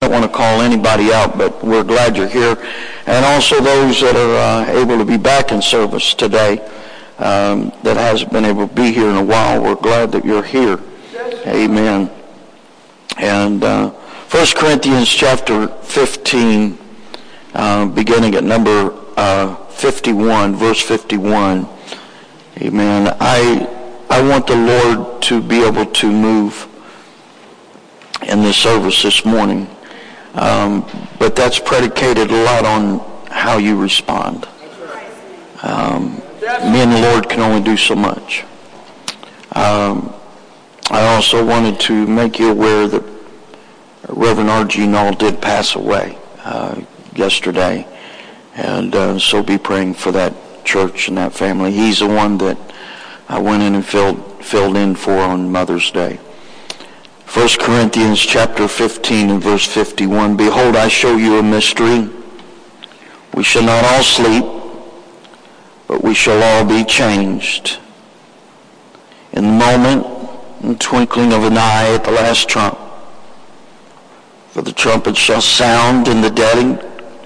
don't want to call anybody out, but we're glad you're here. And also those that are able to be back in service today that hasn't been able to be here in a while, we're glad that you're here. Amen. And 1 Corinthians chapter 15, beginning at number 51, verse 51. Amen. I want the Lord to be able to move in this service this morning. But that's predicated a lot on how you respond. Me and the Lord can only do so much. I also wanted to make you aware that Reverend R.G. Null did pass away yesterday. And so be praying for that church and that family. He's the one that I went in and filled in for on Mother's Day. 1 Corinthians chapter 15 and verse 51. Behold, I show you a mystery. We shall not all sleep, but we shall all be changed. In the moment, in the twinkling of an eye at the last trump. For the trumpet shall sound, and the dead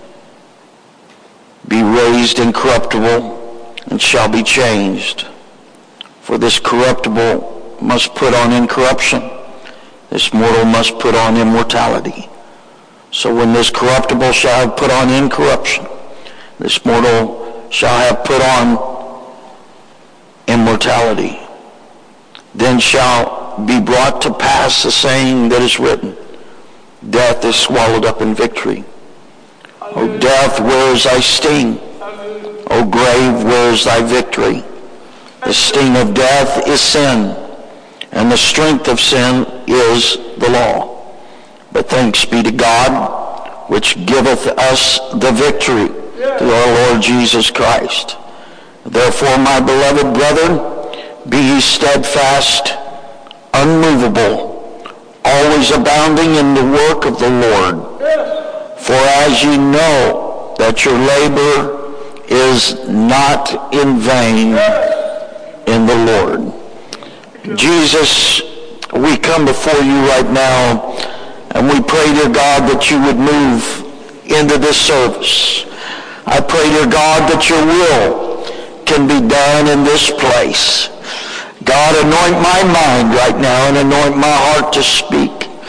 be raised incorruptible, and shall be changed. For this corruptible must put on incorruption. This mortal must put on immortality. So when this corruptible shall have put on incorruption, this mortal shall have put on immortality, then shall be brought to pass the saying that is written, death is swallowed up in victory. O death, where is thy sting? O grave, where is thy victory? The sting of death is sin, and the strength of sin is the law. But thanks be to God, which giveth us the victory through our Lord Jesus Christ. Therefore, my beloved brethren, be ye steadfast, unmovable, always abounding in the work of the Lord. For as ye know that your labor is not in vain in the Lord. Jesus, we come before you right now, and we pray, dear God, that you would move into this service. I pray, dear God, that your will can be done in this place. God, anoint my mind right now and anoint my heart to speak.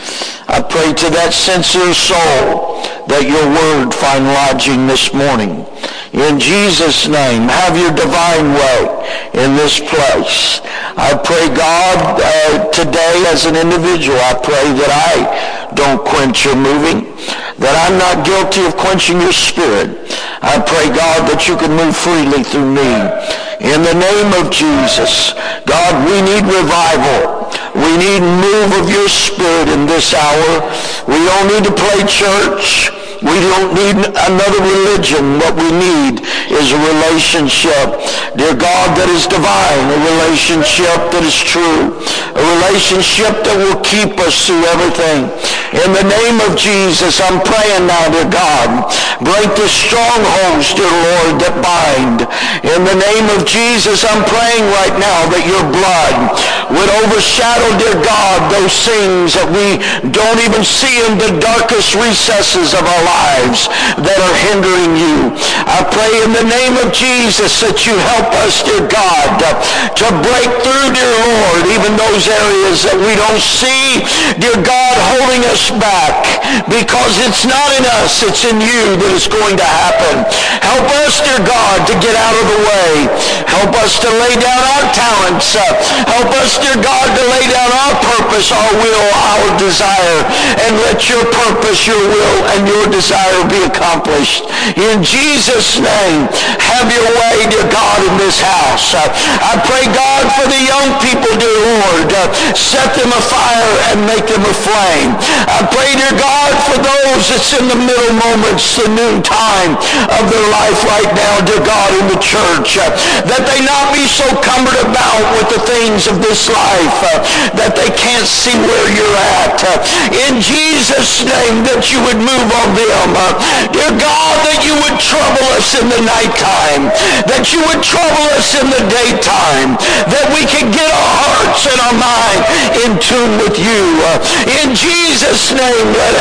I pray to that sincere soul that your word find lodging this morning. In Jesus' name, have your divine way in this place. I pray, God, today as an individual, I pray that I don't quench your moving, that I'm not guilty of quenching your spirit. I pray, God, that you can move freely through me. In the name of Jesus, God, we need revival. We need move of your spirit in this hour. We don't need to play church. We don't need another religion. What we need is a relationship, dear God, that is divine, a relationship that is true, a relationship that will keep us through everything. In the name of Jesus, I'm praying now, dear God, break the strongholds, dear Lord, that bind. In the name of Jesus, I'm praying right now that your blood would overshadow, dear God, those things that we don't even see in the darkest recesses of our lives that are hindering you. I pray in the name of Jesus that you help us, dear God, to break through, dear Lord, even those areas that we don't see, dear God, holding us back, because it's not in us, it's in you that it's going to happen. Help us, dear God, to get out of the way. Help us to lay down our talents. Help us, dear God, to lay down our purpose, our will, our desire, and let your purpose, your will, and your desire be accomplished. In Jesus' name, have your way, dear God, in this house. I pray, God, for the young people, dear Lord. Set them afire and make them aflame. I pray, dear God, for those that's in the middle moments, the noon time of their life right now, dear God, in the church, that they not be so cumbered about with the things of this life that they can't see where you're at. In Jesus' name, that you would move on them. Dear God, that you would trouble us in the nighttime, that you would trouble us in the daytime, that we could get our hearts and our mind in tune with you. In Jesus' name, let it happen.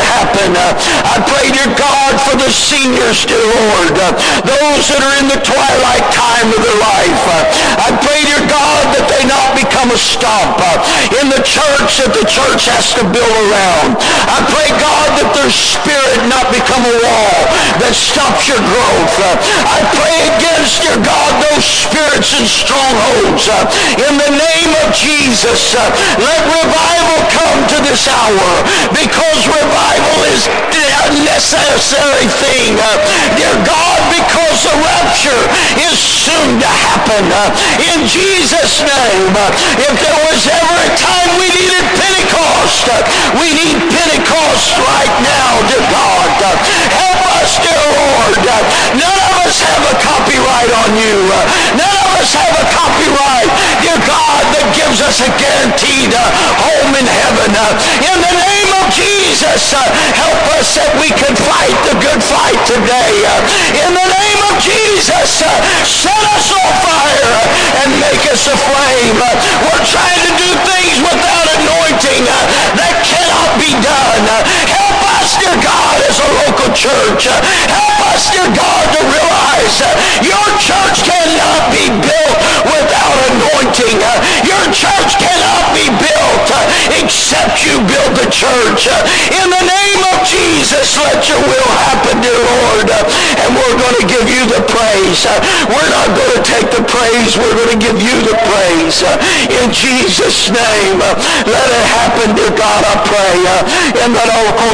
happen. I pray, dear God, for the seniors, dear Lord, those that are in the twilight time of their life. I pray, dear God, that they not become a stump in the church that the church has to build around. I pray, God, that their spirit not become a wall that stops your growth. I pray against, dear God, those spirits and strongholds. In the name of Jesus, let revival come to this hour, because revival is a necessary thing. Dear God, because the rapture is soon to happen. In Jesus' name, if there was ever a time we needed Pentecost, we need Pentecost right now, dear God. Help us, dear Lord. None of us have a copyright on you. None of us have a copyright, dear God, that gives us a guaranteed home in heaven. In the name of Jesus, help us that we can fight the good fight today. In the name of Jesus, set us on fire and make us aflame. We're trying to do things without anointing that cannot be done. Help us, dear God, as a local church. Help us, dear God, to realize your church cannot be built without anointing. Your church cannot be built except you build the church. In the name of Jesus, let your will happen, dear Lord. And we're going to give you the praise. We're not going to take the praise. We're going to give you the praise. In Jesus' name, let it happen, dear God, I pray. In the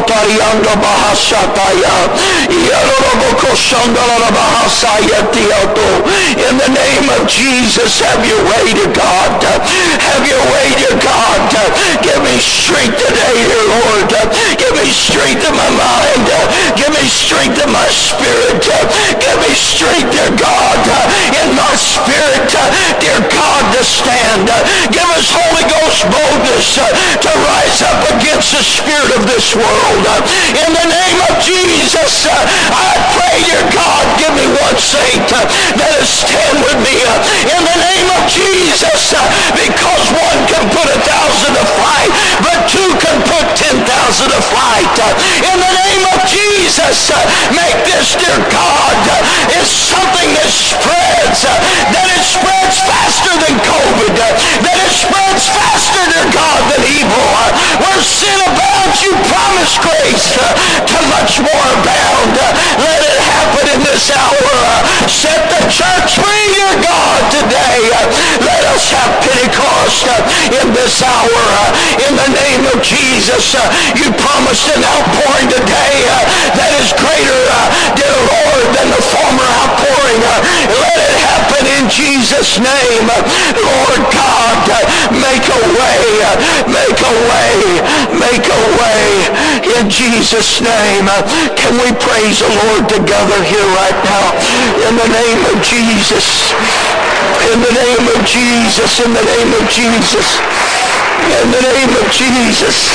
name of Jesus, have your way, dear God. Have your way, dear God. Give me strength today, dear Lord. Give me strength in my mind. Give me strength in my spirit. Give me strength, dear God, in my spirit, dear God, to stand. Give us Holy Ghost boldness to rise up against the spirit of this world. In the name of Jesus, I pray, dear God, give me one saint that is stand with me. In the name of Jesus, because one can put 1,000 to flight, but two can put 10,000 to flight. In the name of Jesus, make this, dear God, is something that it spreads faster than COVID, that it spreads faster, dear God, than evil. Where sin abounds, you promise grace to much more abound. Let it happen in this hour. Set the church free, dear God, today. Let us have Pentecost in this hour. In the name of Jesus, you promised an outpouring today that is greater, dear Lord, than the former outpouring. Let it happen in Jesus' name. Lord God, make a way, make a way, make a way in Jesus' name. Can we praise the Lord together here right now? In the name of Jesus. In the name of Jesus. In the name of Jesus. In the name of Jesus.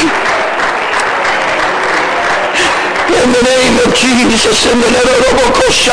In the name of Jesus. In the name of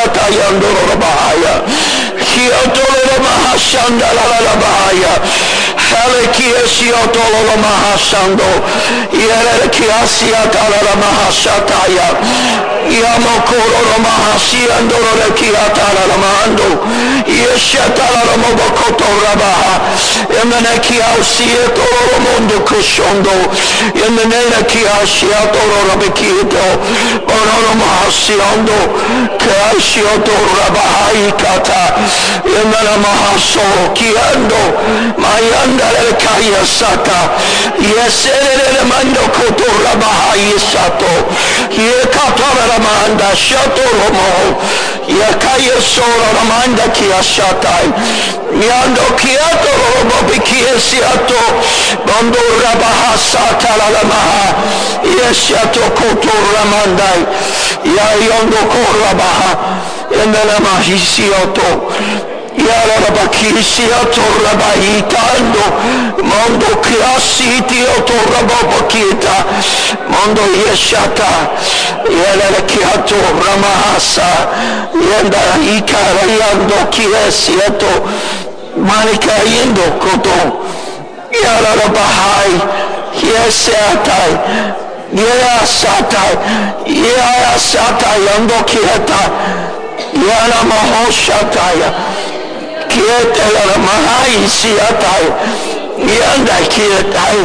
Jesus. Halekiesiotolo mahasando, Yerekiasiatala mahasataya, Yamokoro mahasiandoro rekiatala mando, Yeshatala mobokoto rabaha, Emenekiasietolo mundo kushondo, Emenekiasiatolo rabekito, Orono mahasiando, Kaisiotolo rabahaikata, Emena mahaso kiando, Mayanda Kaya Sata, Yesere Mando Koto Rabaha Sato, Yekatara Ramanda Shato Romo, Yakaya Sora Ramanda Kiashatai, Yando Kiato Robo Bikiesiato, Bondo Rabaha Sata Lamaha, Yeshato Koto Ramandai, Yayondo Korabaha, and then Amahisioto. Yarabakisia Torabahitando Mondo Kiasitio Torabokita Mondo Yeshata Yalakiato Ramahasa Yenda Ikarayando Kiesiato Manika Indo Koto Yarabahai Yesatai Yando Kieta, Yana Mahoshataya, Kieta Mahai Siatai, Yanda Kietai,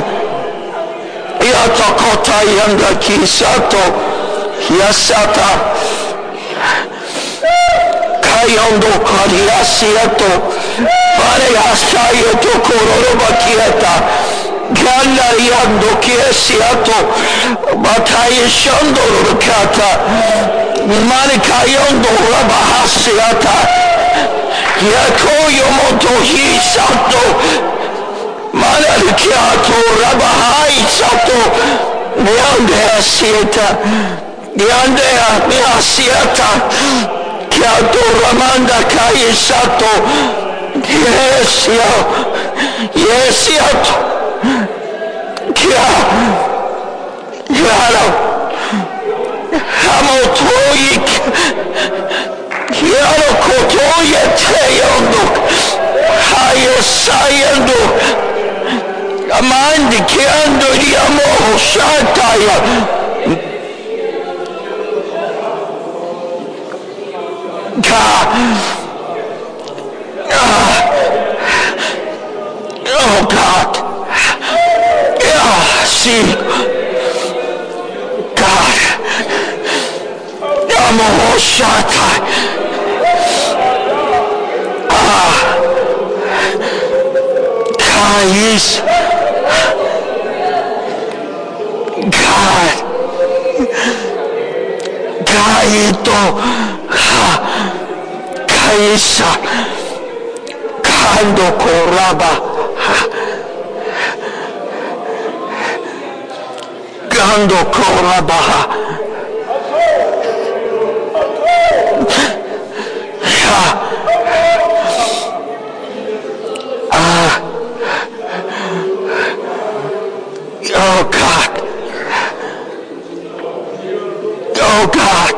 Yatakota Yanda Kisato, Yasata, Kayondo Kariasiato, Pare Asayato Kororoba Kieta, Ganda Yando Kiesiato, Batai Shondo Rukata, Manikayondo Rabahasiata, Yakoyo Moto Hisato, Manalikiato Rabahai Sato, Nyandea Sieta, Nyandea Miasiata, Kiato Ramanda Kaisato, Yes, Yato, Kia, Yaro, Hamotoik, Yaro Kotoya Teyondo, Hayo Sayando, Amandi Kiando Yamo Shataya, oh God, see, God, Yamohoshata, Kais, God, Kaito, Kaisa, Kando Koraba, Gando Korabaha, oh God, oh God,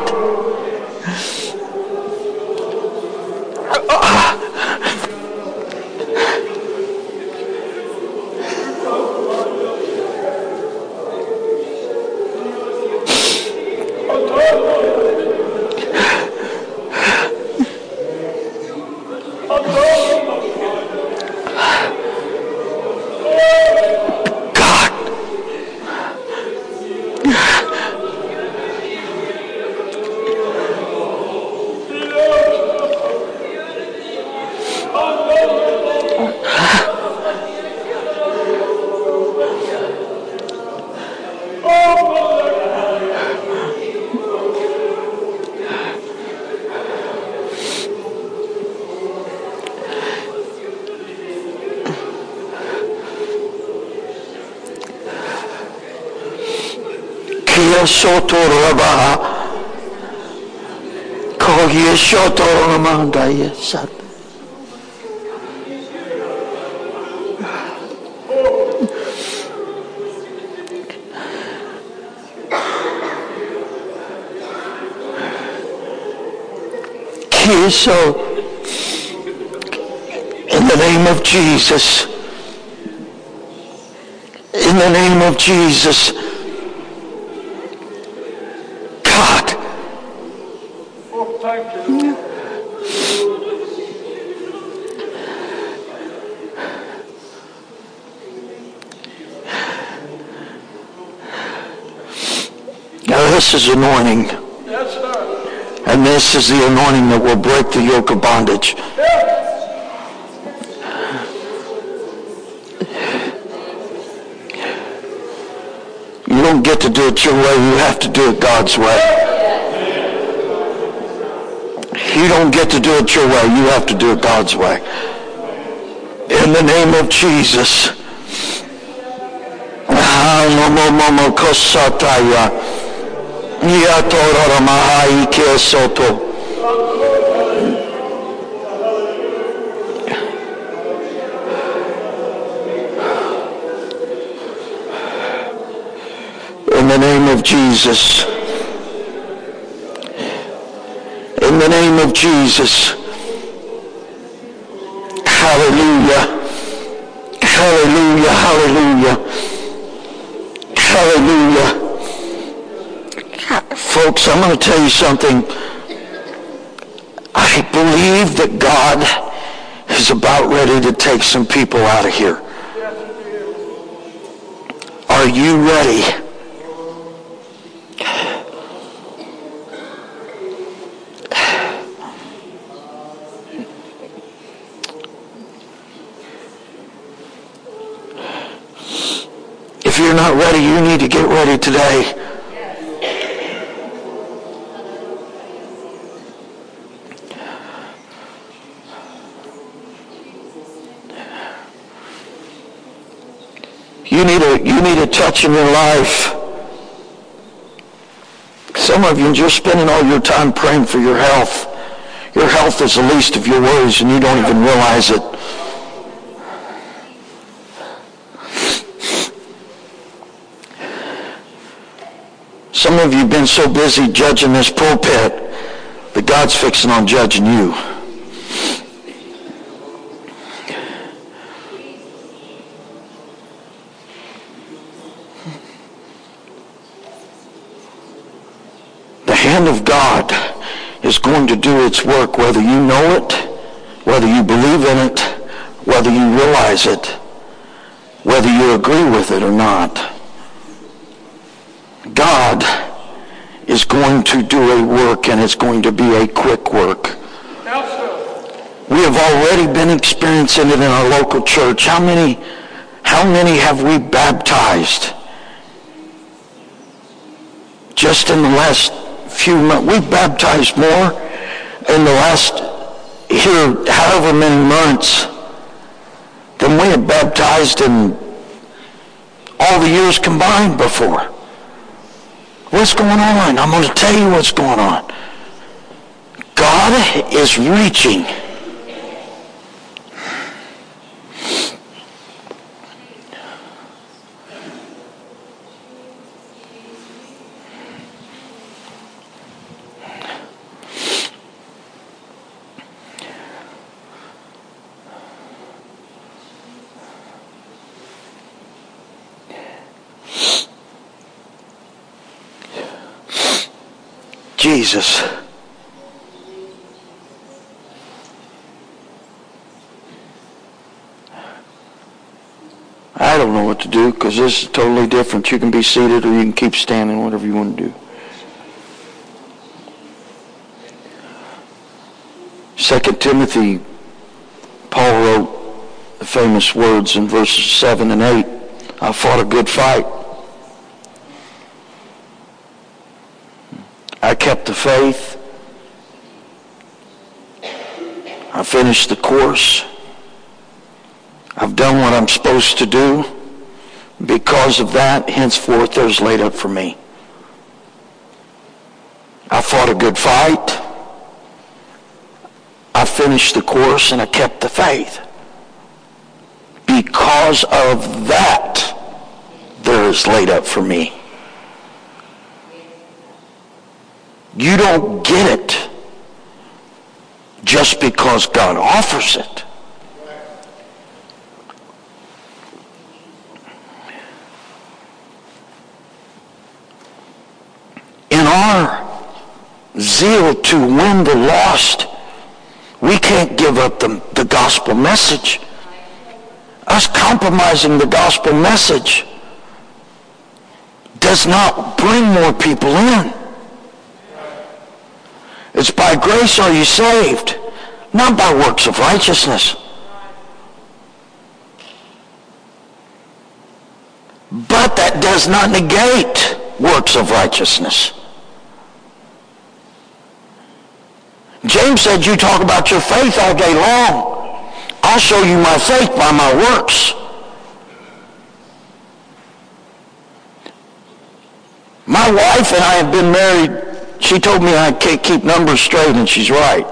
Soto Rabaha, Kogi Soto Ramanda, yes. So, in the name of Jesus, in the name of Jesus, God, oh, thank you. Now this is anointing. Yes, sir. And this is the anointing that will break the yoke of bondage. You don't get to do it your way. You have to do it God's way. You don't get to do it your way. You have to do it God's way. In the name of Jesus. In the name of Jesus. In the name of Jesus. Hallelujah. Hallelujah. Hallelujah. Hallelujah. Folks, I'm going to tell you something. I believe that God is about ready to take some people out of here. Are you ready? If you're not ready, you need to get ready today. You need a touch in your life. Some of you, you're spending all your time praying for your health. Your health is the least of your worries, and you don't even realize it. Some of you have been so busy judging this pulpit that God's fixing on judging you. The hand of God is going to do its work, whether you know it, whether you believe in it, whether you realize it, whether you agree with it or not. God is going to do a work, and it's going to be a quick work. We have already been experiencing it in our local church. How many have we baptized? Just in the last few months, we've baptized more in the last, however many months, than we have baptized in all the years combined before. What's going on? I'm going to tell you what's going on. God is reaching. Jesus. I don't know what to do because this is totally different. You can be seated or you can keep standing, whatever you want to do. 2 Timothy, Paul wrote the famous words in verses 7 and 8. I fought a good fight. I kept the faith. I finished the course. I've done what I'm supposed to do. Because of that, henceforth, there's laid up for me. I fought a good fight. I finished the course, and I kept the faith. Because of that, there is laid up for me. You don't get it just because God offers it. In our zeal to win the lost, we can't give up the gospel message. Us compromising the gospel message does not bring more people in. It's by grace are you saved, not by works of righteousness. But that does not negate works of righteousness. James said, you talk about your faith all day long. I'll show you my faith by my works. My wife and I have been married. She told me I can't keep numbers straight, and she's right.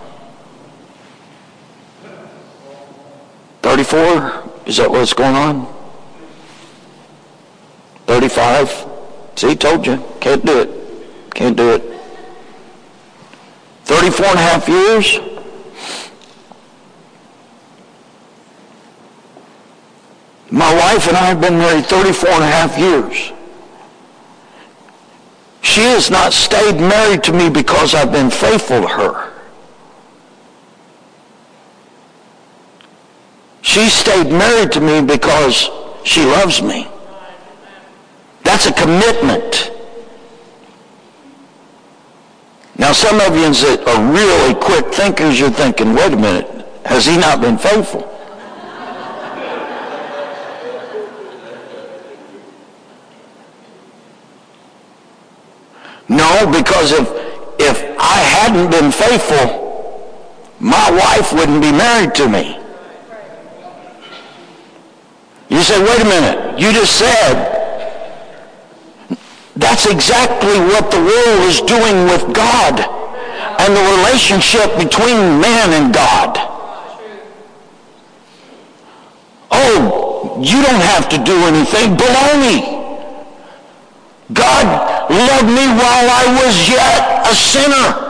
34? Is that what's going on? 35? See, told you. Can't do it. Can't do it. 34 and a half years? My wife and I have been married 34 and a half years. She she has not stayed married to me because I've been faithful to her. She stayed married to me because she loves me. That's a commitment. Now, some of you that are really quick thinkers, you're thinking, wait a minute, has he not been faithful? No, because if I hadn't been faithful, my wife wouldn't be married to me. You say, wait a minute, you just said, that's exactly what the world is doing with God and the relationship between man and God. Oh, you don't have to do anything. Baloney. God loved me while I was yet a sinner.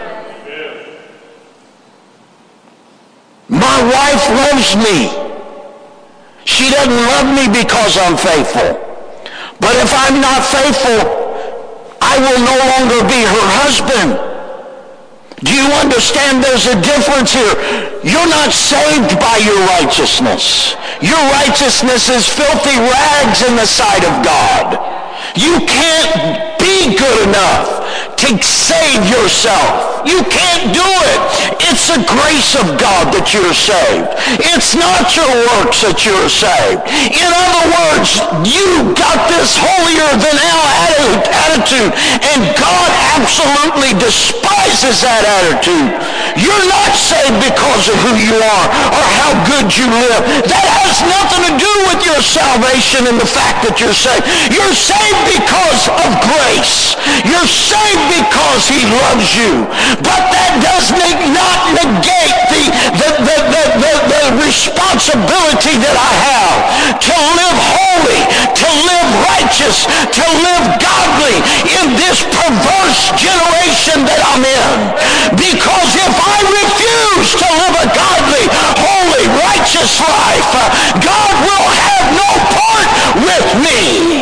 My wife loves me. She doesn't love me because I'm faithful. But if I'm not faithful, I will no longer be her husband. Do you understand there's a difference here? You're not saved by your righteousness. Your righteousness is filthy rags in the sight of God. You can't be good enough to save yourself. You can't do it. It's the grace of God that you're saved. It's not your works that you're saved. In other words, you got this holier than thou attitude, and God absolutely despises that attitude. You're not saved because of who you are or how good you live. That has nothing to do with your salvation and the fact that you're saved. You're saved because of grace. You're saved because he loves you. But that does not negate the responsibility that I have to live holy, to live righteous, to live godly in this perverse generation that I'm in. Because if I refuse to live a godly, holy, righteous life, God will have no part with me.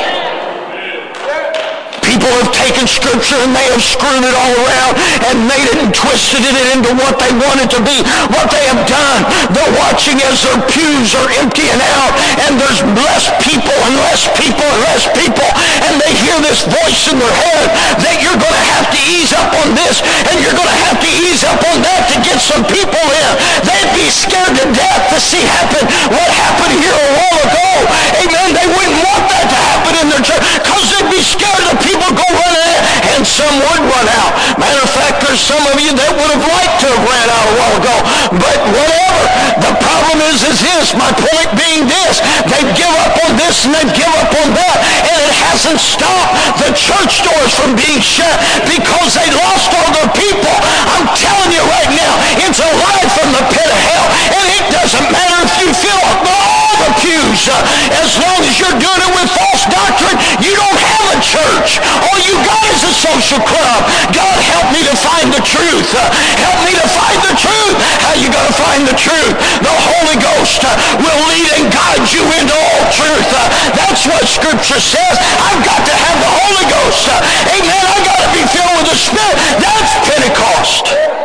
People have taken Scripture and they have screwed it all around and made it and twisted it into what they want it to be, what they have done. They're watching as their pews are emptying out and there's less people and less people and less people, and they hear this voice in their head that you're going to have to ease up on this and you're going to have to ease up on that to get some people in. They'd be scared to death to see happen what happened here a while ago. Amen. They wouldn't want that to happen in their church because they'd be scared the people go running in, and some would run out. Matter of fact, there's some of you that would have liked to have ran out a while ago. But whatever. The problem is this. My point being this. They give up on this and they give up on that. And it hasn't stopped the church doors from being shut because they lost all their people. I'm telling you right now, it's a lie from the pit of hell. And it doesn't matter if you fill all the pews. As long as you're doing it with false doctrine, you don't have a church. All you got is a social club. God, help me to find the truth. Help me to find the truth. How you going to find the truth? The Holy Ghost will lead and guide you into all truth. That's what Scripture says. I've got to have the Holy Ghost. Amen. I've got to be filled with the Spirit. That's Pentecost.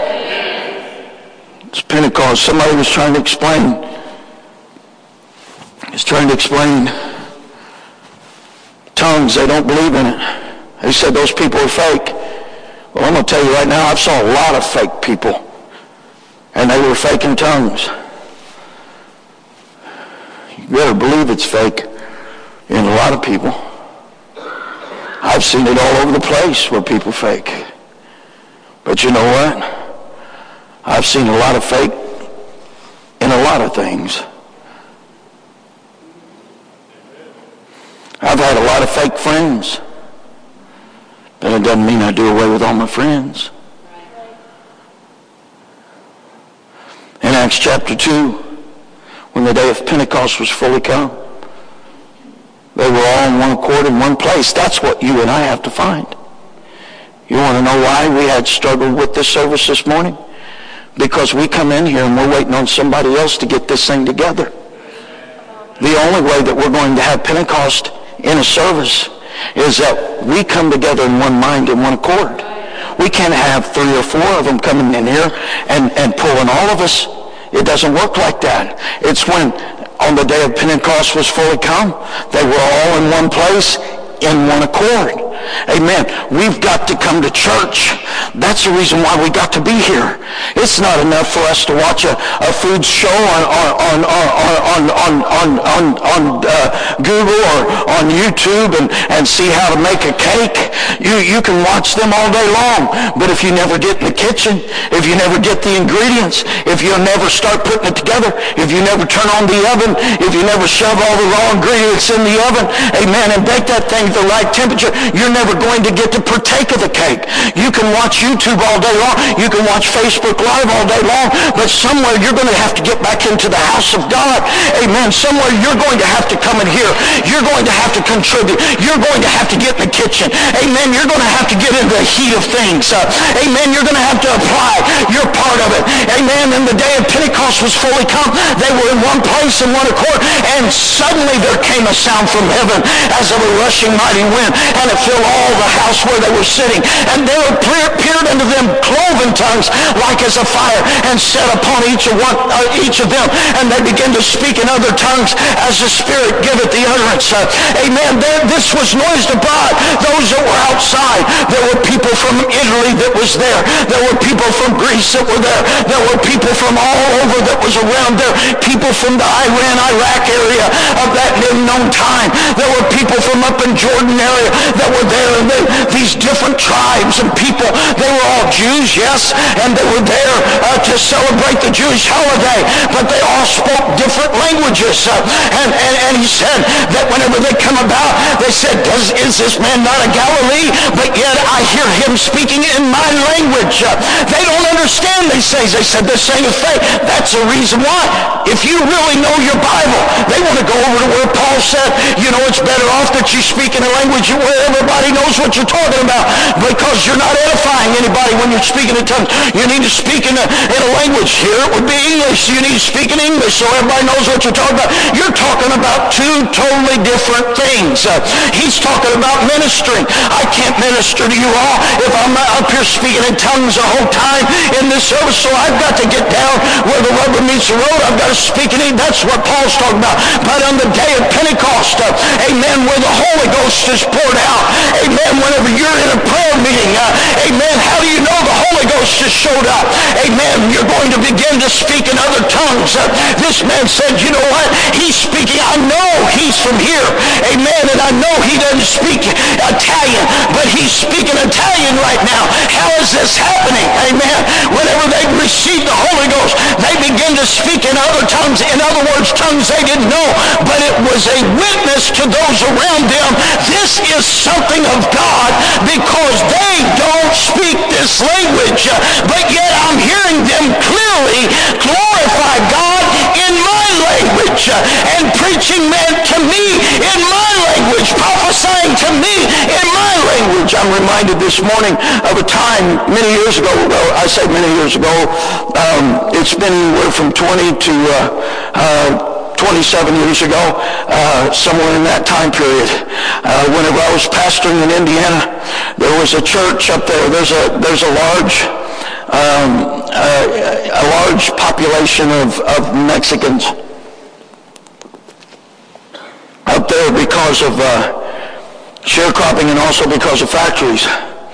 It's Pentecost. Somebody was trying to explain. He's trying to explain tongues. They don't believe in it. They said those people are fake. Well, I'm going to tell you right now, I've saw a lot of fake people, and they were faking tongues. You better believe it's fake in a lot of people. I've seen it all over the place where people fake. But you know what? I've seen a lot of fake in a lot of things. I've had a lot of fake friends. But it doesn't mean I do away with all my friends. In Acts chapter 2, when the day of Pentecost was fully come, they were all in one accord in one place. That's what you and I have to find. You want to know why we had struggled with this service this morning? Because we come in here and we're waiting on somebody else to get this thing together. The only way that we're going to have Pentecost in a service is that we come together in one mind and one accord. We can't have 3 or 4 of them coming in here and pulling all of us. It doesn't work like that. It's when on the day of Pentecost was fully come, they were all in one place, in one accord. Amen. We've got to come to church. That's the reason why we got to be here. It's not enough for us to watch a food show on Google or on YouTube and see how to make a cake. You can watch them all day long, but if you never get in the kitchen, if you never get the ingredients, if you never start putting it together, if you never turn on the oven, if you never shove all the raw ingredients in the oven, amen, and bake that thing at the right temperature, you're never going to get to partake of the cake. You can watch YouTube all day long. You can watch Facebook Live all day long, but somewhere you're going to have to get back into the house of God. Amen. Somewhere you're going to have to come in here. You're going to have to contribute. You're going to have to get in the kitchen. Amen. You're going to have to get into the heat of things. Amen. You're going to have to apply your part of it. Amen. And the day of Pentecost was fully come. They were in one place in one accord, and suddenly there came a sound from heaven as of a rushing mighty wind, and it filled all the house where they were sitting. And there appeared unto them cloven tongues like as a fire, and set upon each of them. And they began to speak in other tongues as the Spirit giveth the utterance. Amen. This was noised abroad. Those that were outside, there were people from Italy that was there. There were people from Greece that were there. There were people from all over that was around there. People from the Iraq area of that known time. There were people from up in Jordan area that were there. And these different tribes and people, they were all Jews, yes, and they were there to celebrate the Jewish holiday, but they all spoke different languages. And he said that whenever they come about, they said, is this man not a Galilee? But yet I hear him speaking in my language. They don't understand, they say. They said they're saying a faith. That's the reason why. If you really know your Bible, they want to go over to where Paul said, it's better off that you speak in a language where everybody knows what you're talking about, because you're not edifying anybody when you're speaking in tongues. You need to speak in a language. Here it would be English. You need to speak in English so everybody knows what you're talking about. You're talking about 2 totally different things. He's talking about ministering. I can't minister to you all if I'm up here speaking in tongues the whole time in this service, so I've got to get down where the rubber meets the road. I've got to speak in English. That's what Paul's talking about. But on the day of Pentecost, amen, where the Holy Ghost is poured out, amen, whenever you're in a prayer meeting, amen, how do you know the Holy Ghost just showed up? Amen, you're going to begin to speak in other tongues. This man said, you know what? He's speaking. I know he's from here. Amen, and I know he doesn't speak Italian, but he's speaking Italian right now. How is this happening? Amen. Whenever they received the Holy Ghost, they begin to speak in other tongues. In other words, tongues they didn't know, but it was a witness to those around them. This is something of God, because they don't speak this language, but yet I'm hearing them clearly glorify God in my language, and preaching men to me in my language, prophesying to me in my language. I'm reminded this morning of a time many years ago. I say many years ago. It's been anywhere from 20 to 27 years ago, somewhere in that time period. Whenever I was pastoring in Indiana, there was a church up there. There's a large population of Mexicans up there because of sharecropping and also because of factories.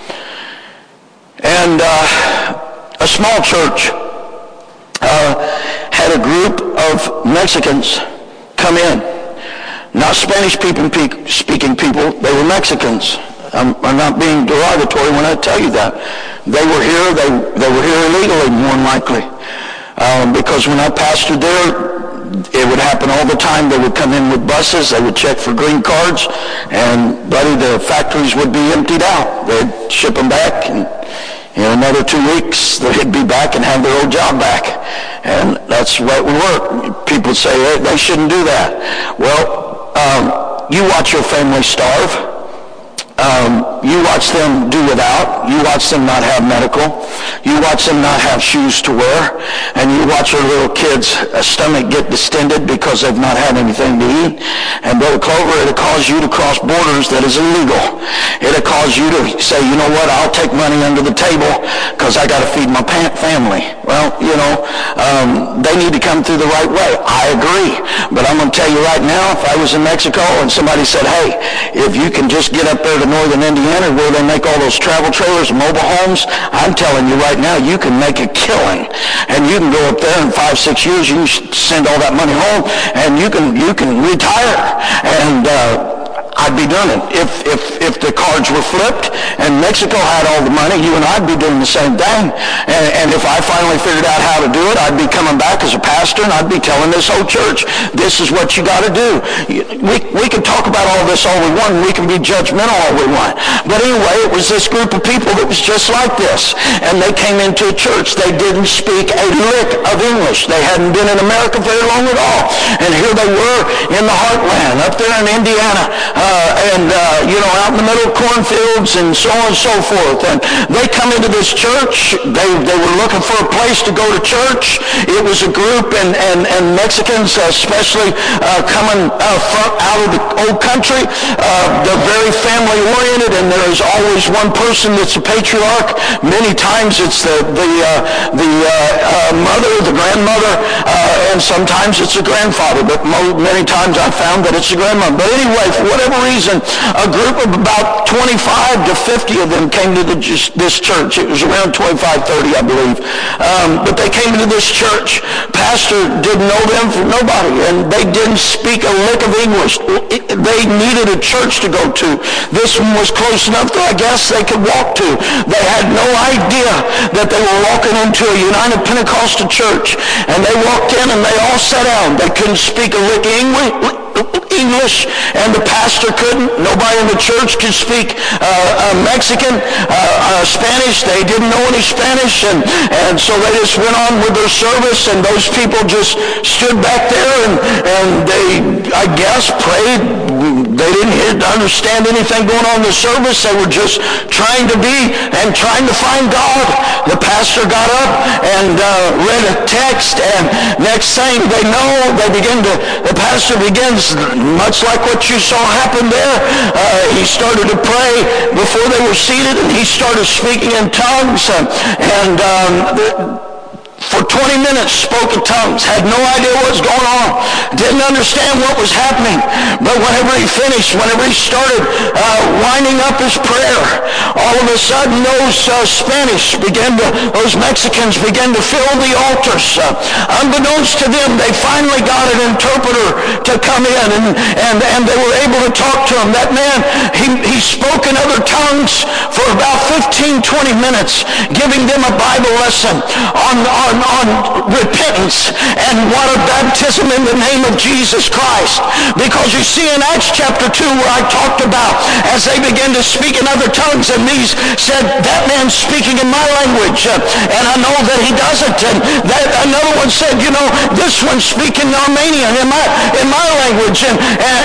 And a small church had a group of Mexicans come in. Not Spanish-speaking people. They were Mexicans. I'm not being derogatory when I tell you that. They were here. They were here illegally, more than likely. Because when I pastored there, it would happen all the time. They would come in with buses. They would check for green cards. And, buddy, the factories would be emptied out. They'd ship them back, and in another 2 weeks, they'd be back and have their old job back. And that's the way it would work. People say, hey, they shouldn't do that. Well, you watch your family starve. You watch them do without. You watch them not have medical. You watch them not have shoes to wear. And you watch your little kids' stomach get distended because they've not had anything to eat. And Brother Clover, it'll cause you to cross borders that is illegal. It'll cause you to say, you know what, I'll take money under the table because I got to feed my family. Well, they need to come through the right way. I agree. But I'm going to tell you right now, if I was in Mexico and somebody said, hey, if you can just get up there to northern Indiana where they make all those travel trailers and mobile homes, I'm telling you right now, you can make a killing. And you can go up there in 5-6 years, you can send all that money home, and you can retire. And I'd be doing it. If the cards were flipped and Mexico had all the money, you and I'd be doing the same thing. And if I finally figured out how to do it, I'd be coming back as a pastor and I'd be telling this whole church, this is what you got to do. We can talk about all this all we want, and we can be judgmental all we want. But anyway, it was this group of people that was just like this. And they came into a church. They didn't speak a lick of English. They hadn't been in America very long at all. And here they were in the heartland, up there in Indiana, out in the middle of cornfields and so on and so forth. And they come into this church. They were looking for a place to go to church. It was a group, and Mexicans especially coming out of the old country. They're very family-oriented, and there is always one person that's a patriarch. Many times it's the mother, the grandmother, and sometimes it's a grandfather. But many times I've found that it's a grandmother. But anyway, for whatever reason, a group of about 25 to 50 of them came to this church. It was around 25, 30, I believe. But they came to this church. Pastor didn't know them from nobody, and they didn't speak a lick of English. They needed a church to go to. This one was close enough that I guess they could walk to. They had no idea that they were walking into a United Pentecostal church, and they walked in and they all sat down. They couldn't speak a lick of English, and the pastor couldn't. Nobody in the church could speak Mexican, Spanish. They didn't know any Spanish, and so they just went on with their service, and those people just stood back there, and they, I guess, prayed. They didn't understand anything going on in the service. They were just trying to be and trying to find God. The pastor got up and read a text, and next thing they know, the pastor begins, much like what you saw happen there. He started to pray before they were seated, and he started speaking in tongues, and for 20 minutes spoke in tongues, had no idea what was going on, didn't understand what was happening. But whenever he finished, whenever he started winding up his prayer, all of a sudden those those Mexicans began to fill the altars. Unbeknownst to them, they finally got an interpreter to come in, and they were able to talk to him. That man, he spoke in other tongues for about 15, 20 minutes, giving them a Bible lesson on repentance and water baptism in the name of Jesus Christ. Because you see in Acts chapter 2 where I talked about as they began to speak in other tongues, and these said, that man's speaking in my language, and I know that he doesn't. And that another one said, this one's speaking Armenian in my language, and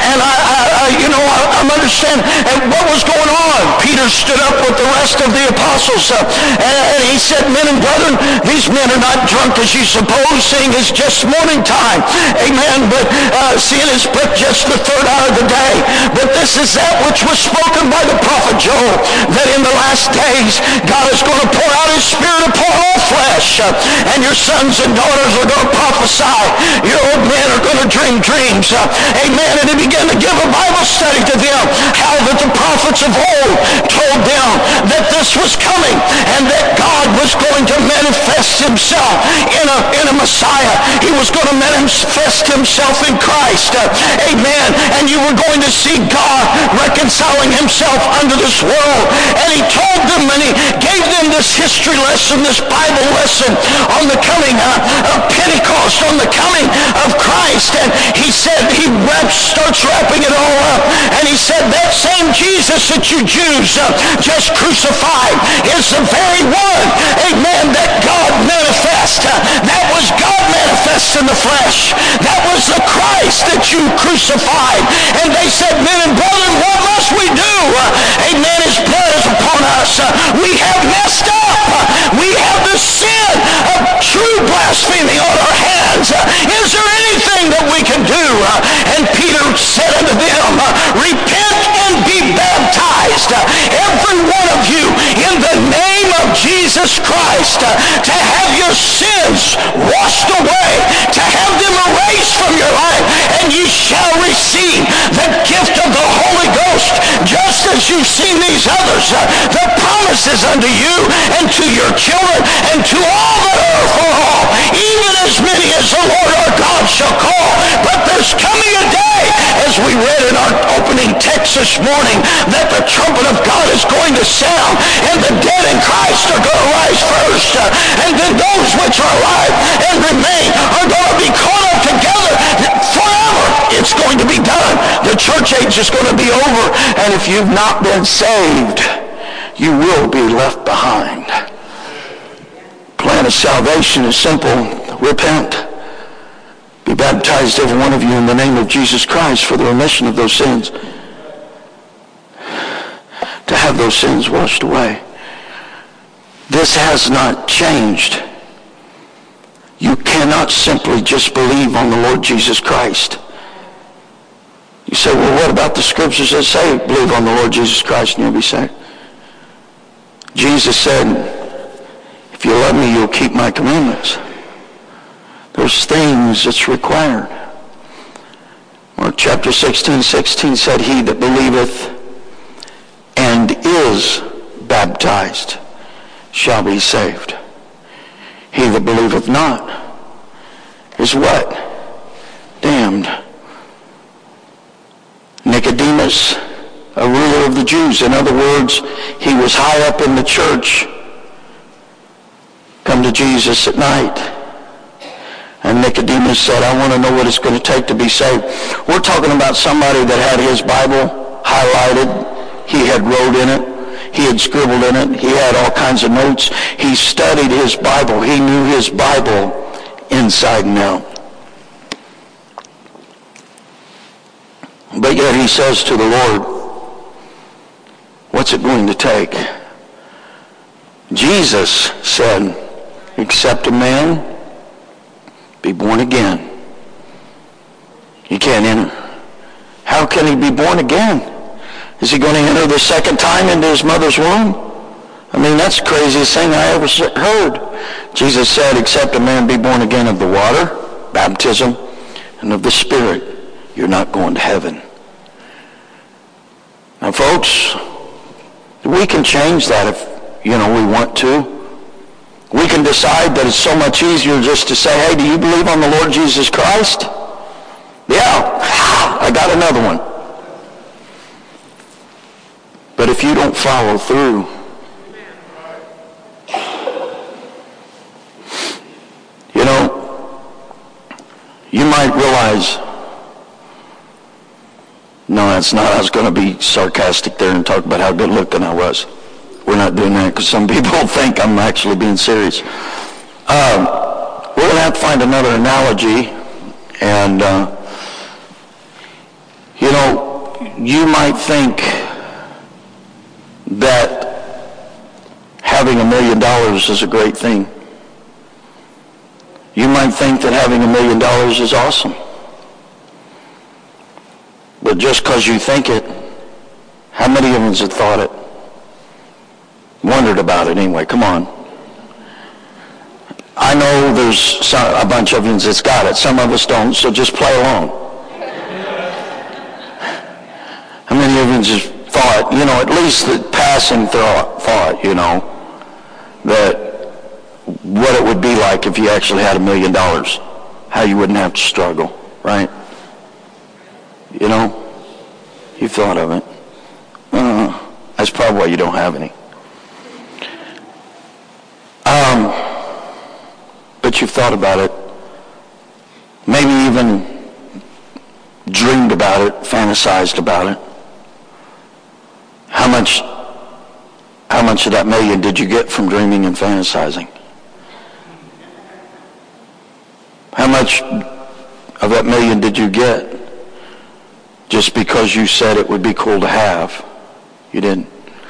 I'm understanding. And what was going on? Peter stood up with the rest of the apostles, and he said, men and brethren, these men are not drunk as you suppose, seeing it's just morning time. Amen. But seeing it's but just the third hour of the day. But this is that which was spoken by the prophet Joel, that in the last days God is going to pour out his Spirit upon all flesh, and your sons and daughters are going to prophesy. Your old men are going to dream dreams. Amen. And he began to give a Bible study to them, how that the prophets of old told them that this was coming, and that God was going to manifest himself in a Messiah. He was going to manifest himself in Christ. Amen. And you were going to see God reconciling himself unto this world. And he told them, and he gave them this history lesson, this Bible lesson on the coming of Pentecost, on the coming of Christ. And he said, he starts wrapping it all up. And he said, that same Jesus that you Jews just crucified is the very one, amen, that God manifest. That was God manifest fist in the flesh. That was the Christ that you crucified. And they said, men and brethren, what must we do? Amen. His blood is upon us. We have messed up. We have the sin of true blasphemy on our hands. Is there anything that we can do? And Peter said unto them, repent and be baptized, every one of you, in the name of Jesus Christ, to have your sins washed away, to have them erased from your life, and you shall receive the gift of the Holy Ghost, just as you've seen these others. The promises unto you and to your children and to all that are for all, even as many as the Lord our God shall call. But there's coming a day, as we read in our opening text this morning, that the trumpet of God is going to sound, and the dead in Christ are going to rise first, and then those which are alive and remain are going to be caught up together forever. It's going to be done. The church age is going to be over, and if you've not been saved, you will be left behind. Plan of salvation is simple. Repent. Be baptized, every one of you, in the name of Jesus Christ for the remission of those sins. To have those sins washed away. This has not changed. You cannot simply just believe on the Lord Jesus Christ. You say, well, what about the scriptures that say, believe on the Lord Jesus Christ and you'll be saved? Jesus said, if you love me, you'll keep my commandments. There's things that's required. Mark chapter 16:16 said, he that believeth and is baptized shall be saved. He that believeth not is what? Damned. Nicodemus, a ruler of the Jews. In other words, he was high up in the church. Come to Jesus at night. And Nicodemus said, I want to know what it's going to take to be saved. We're talking about somebody that had his Bible highlighted. He had wrote in it. He had scribbled in it. He had all kinds of notes. He studied his Bible. He knew his Bible inside and out. But yet he says to the Lord, what's it going to take? Jesus said, except a man be born again, he can't enter. How can he be born again? Is he going to enter the second time into his mother's womb? I mean, that's the craziest thing I ever heard. Jesus said, except a man be born again of the water, baptism, and of the Spirit, you're not going to heaven. Now, folks, we can change that if, we want to. We can decide that it's so much easier just to say, hey, do you believe on the Lord Jesus Christ? Yeah, I got another one. But if you don't follow through, you might realize, no, that's not, I was going to be sarcastic there and talk about how good looking I was. We're not doing that because some people think I'm actually being serious. We're going to have to find another analogy. And, you might think that having $1 million is a great thing. You might think that having $1 million is awesome. But just because you think it, how many of us have thought it? Wondered about it anyway. Come on. I know there's a bunch of you that's got it. Some of us don't, so just play along. How many of you just thought, at least the passing thought, that what it would be like if you actually had $1 million, how you wouldn't have to struggle, right? You thought of it. That's probably why you don't have any. But you've thought about it, maybe even dreamed about it, fantasized about it. How much of that $1 million did you get from dreaming and fantasizing? How much of that million did you get just because you said it would be cool to have? You didn't.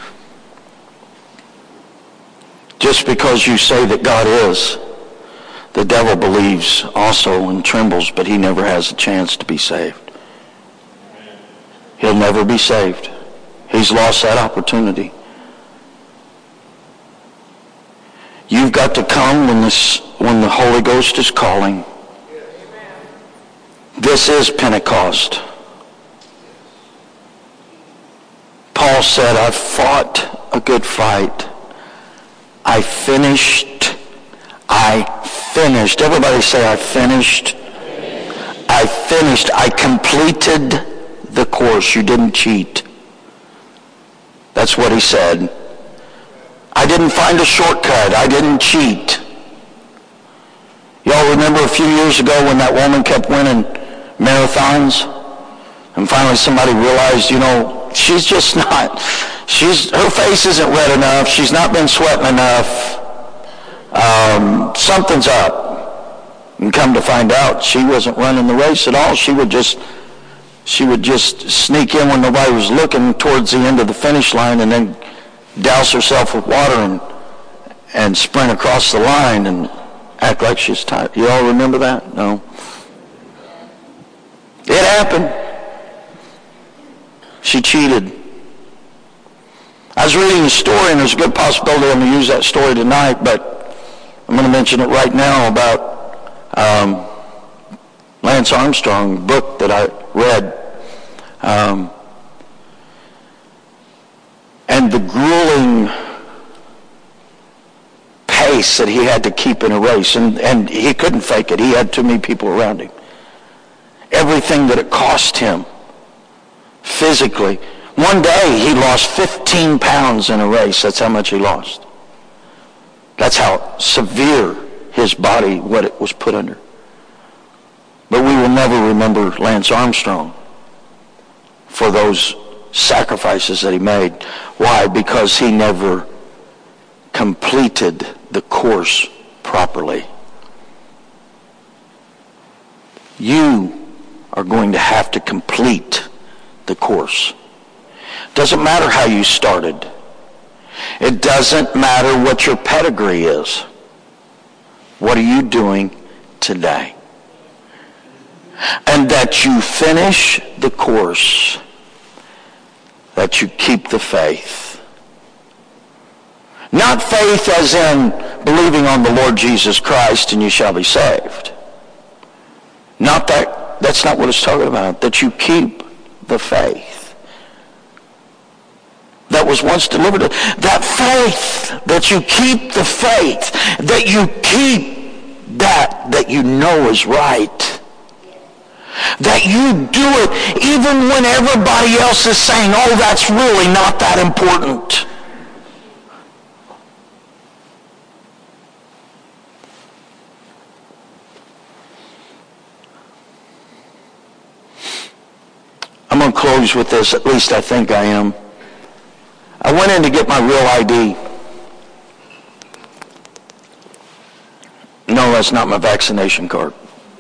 Just because you say that God is, the devil believes also and trembles, but he never has a chance to be saved. He'll never be saved. He's lost that opportunity. You've got to come when the Holy Ghost is calling. This is Pentecost. Paul said, I've fought a good fight. I finished. Everybody say, I finished. I finished. I completed the course. You didn't cheat. That's what he said. I didn't find a shortcut. I didn't cheat. Y'all remember a few years ago when that woman kept winning marathons? And finally somebody realized, she's just not, her face isn't red enough. She's not been sweating enough. Something's up. And come to find out, she wasn't running the race at all. She would just sneak in when nobody was looking towards the end of the finish line and then douse herself with water and sprint across the line and act like she's tired. You all remember that? No. It happened. She cheated. I was reading a story, and there's a good possibility I'm going to use that story tonight, but I'm going to mention it right now about Lance Armstrong, book that I read. And the grueling pace that he had to keep in a race, and he couldn't fake it. He had too many people around him. Everything that it cost him physically. One day he lost 15 pounds in a race. That's how much he lost. That's how severe his body, what it was put under. But we will never remember Lance Armstrong for those sacrifices that he made. Why? Because he never completed the course properly. You are going to have to complete the course. Doesn't matter how you started. It doesn't matter what your pedigree is. What are you doing today? And that you finish the course, that you keep the faith. Not faith as in believing on the Lord Jesus Christ and you shall be saved. Not that. That's not what it's talking about. That you keep the faith that was once delivered. That faith, that you keep the faith, that you keep that you know is right. That you do it even when everybody else is saying, oh, that's really not that important. I'm going to close with this, at least I think I am. I went in to get my real ID. No, that's not my vaccination card.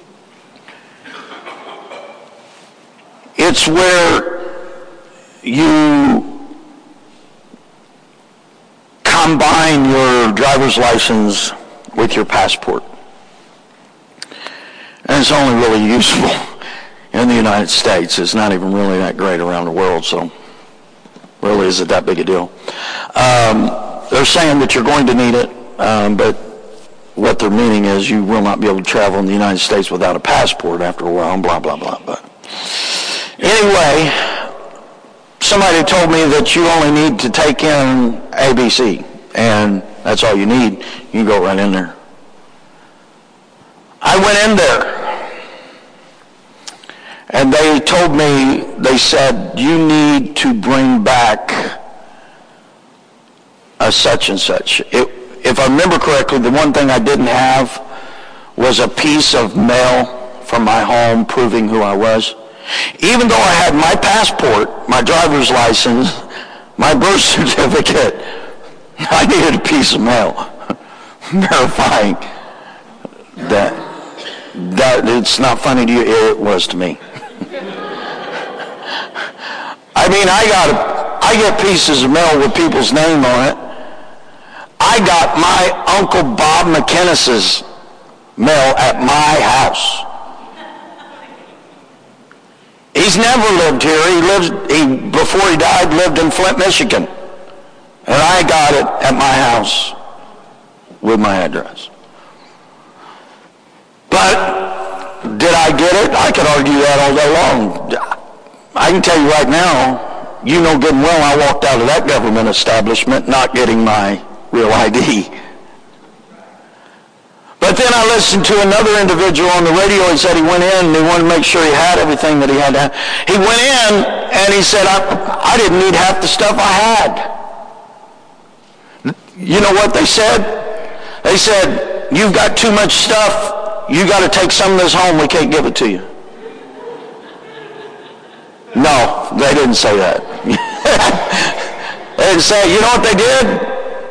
It's where you combine your driver's license with your passport. And it's only really useful in the United States. It's not even really that great around the world, so really isn't that big a deal. They're saying that you're going to need it, but what they're meaning is you will not be able to travel in the United States without a passport after a while, blah, blah, blah. But anyway, somebody told me that you only need to take in ABC, and that's all you need. You can go right in there. I went in there. And they told me, they said, you need to bring back a such and such. If I remember correctly, the one thing I didn't have was a piece of mail from my home proving who I was. Even though I had my passport, my driver's license, my birth certificate, I needed a piece of mail verifying that. It's not funny to you. It was to me. I mean, I get pieces of mail with people's name on it. I got my Uncle Bob McInnes's mail at my house. He's never lived here. Before he died, lived in Flint, Michigan. And I got it at my house with my address. But did I get it? I could argue that all day long. I can tell you right now, you know good and well I walked out of that government establishment not getting my real ID. But then I listened to another individual on the radio. He said he went in and he wanted to make sure he had everything that he had to have. He went in and he said, I didn't need half the stuff I had. You know what they said? They said, you've got too much stuff. You got to take some of this home. We can't give it to you. No, they didn't say that. They didn't say, you know what they did?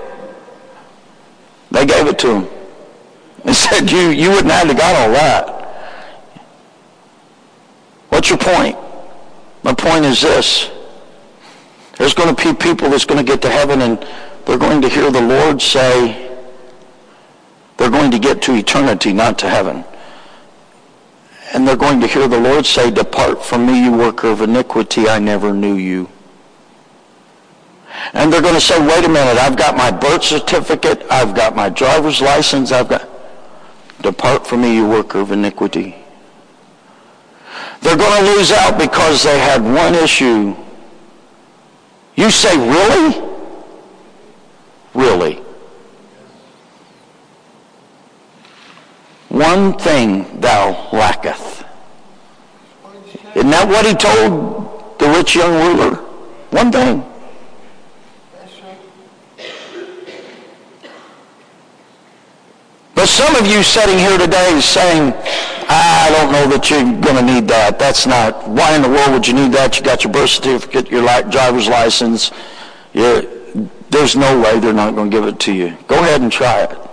They gave it to him. They said, you wouldn't have got all that. What's your point? My point is this. There's going to be people that's going to get to heaven and they're going to hear the Lord say, they're going to get to eternity, not to heaven. And they're going to hear the Lord say, depart from me, you worker of iniquity, I never knew you. And they're going to say, wait a minute, I've got my birth certificate, I've got my driver's license, depart from me, you worker of iniquity. They're going to lose out because they had one issue. You say, really? Really? One thing thou lacketh. Isn't that what he told the rich young ruler? One thing. But some of you sitting here today is saying, I don't know that you're going to need that. That's not, why in the world would you need that? You got your birth certificate, your driver's license. There's no way they're not going to give it to you. Go ahead and try it.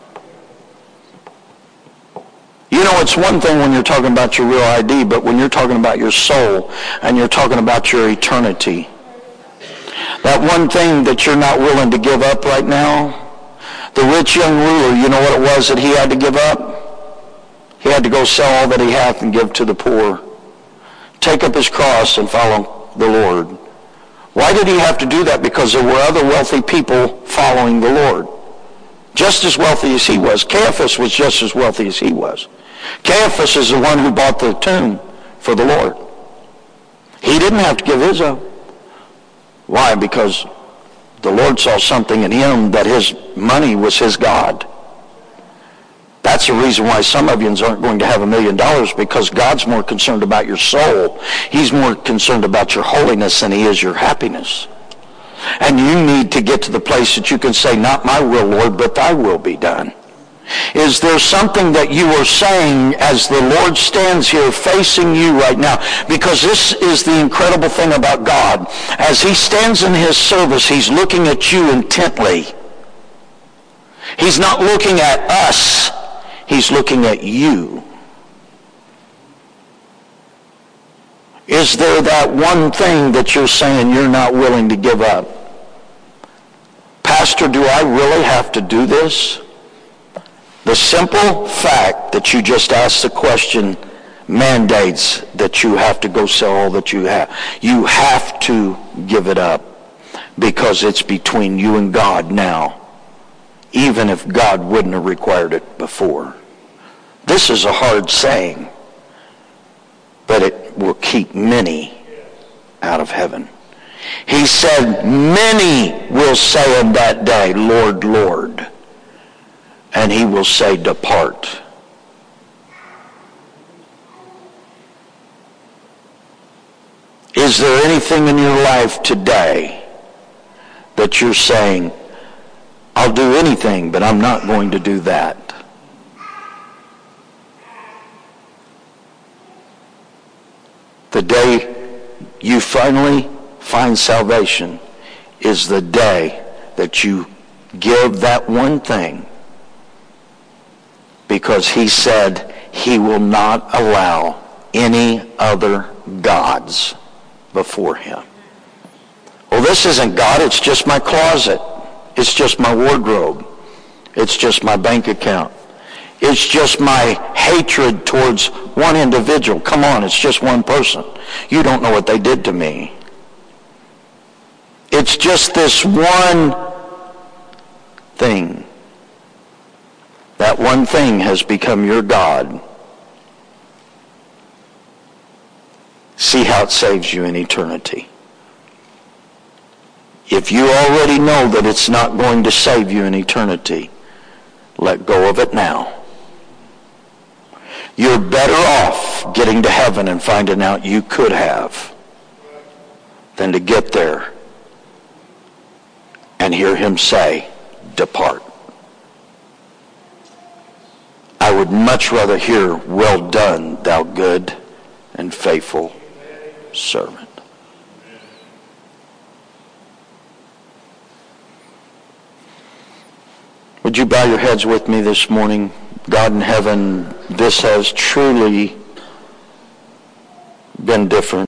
You know, it's one thing when you're talking about your real ID, but when you're talking about your soul and you're talking about your eternity, that one thing that you're not willing to give up right now, the rich young ruler, you know what it was that he had to give up? He had to go sell all that he hath and give to the poor. Take up his cross and follow the Lord. Why did he have to do that? Because there were other wealthy people following the Lord. Just as wealthy as he was. Caiaphas was just as wealthy as he was. Caiaphas is the one who bought the tomb for the Lord. He didn't have to give his up. Why? Because the Lord saw something in him that his money was his God. That's the reason why some of you aren't going to have $1 million, because God's more concerned about your soul. He's more concerned about your holiness than he is your happiness. And you need to get to the place that you can say, not my will, Lord, but thy will be done. Is there something that you are saying as the Lord stands here facing you right now? Because this is the incredible thing about God. As he stands in his service, he's looking at you intently. He's not looking at us. He's looking at you. Is there that one thing that you're saying you're not willing to give up? Pastor, do I really have to do this? The simple fact that you just asked the question mandates that you have to go sell all that you have. You have to give it up because it's between you and God now, even if God wouldn't have required it before. This is a hard saying, but it will keep many out of heaven. He said, many will say in that day, Lord, Lord. And he will say, depart. Is there anything in your life today that you're saying, I'll do anything, but I'm not going to do that? The day you finally find salvation is the day that you give that one thing, because he said he will not allow any other gods before him. Well, this isn't God, it's just my closet. It's just my wardrobe. It's just my bank account. It's just my hatred towards one individual. Come on, it's just one person. You don't know what they did to me. It's just this one thing. That one thing has become your God. See how it saves you in eternity. If you already know that it's not going to save you in eternity, let go of it now. You're better off getting to heaven and finding out you could have than to get there and hear him say, depart. I would much rather hear, well done, thou good and faithful servant. Would you bow your heads with me this morning? God in heaven, this has truly been different.